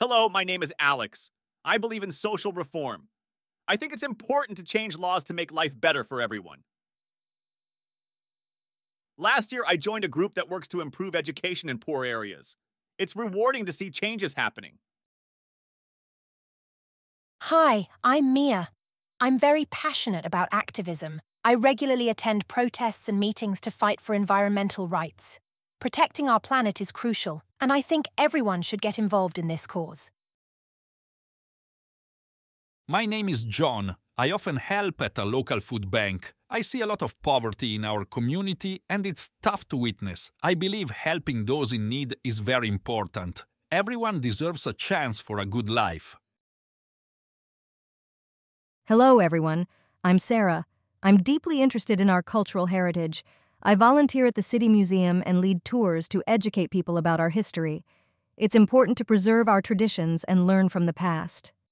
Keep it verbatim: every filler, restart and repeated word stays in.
Hello, my name is Alex. I believe in social reform. I think it's important to change laws to make life better for everyone. Last year, I joined a group that works to improve education in poor areas. It's rewarding to see changes happening. Hi, I'm Mia. I'm very passionate about activism. I regularly attend protests and meetings to fight for environmental rights. Protecting our planet is crucial, and I think everyone should get involved in this cause. My name is John. I often help at a local food bank. I see a lot of poverty in our community and it's tough to witness. I believe helping those in need is very important. Everyone deserves a chance for a good life. Hello, everyone. I'm Sarah. I'm deeply interested in our cultural heritage. I volunteer at the City Museum and lead tours to educate people about our history. It's important to preserve our traditions and learn from the past.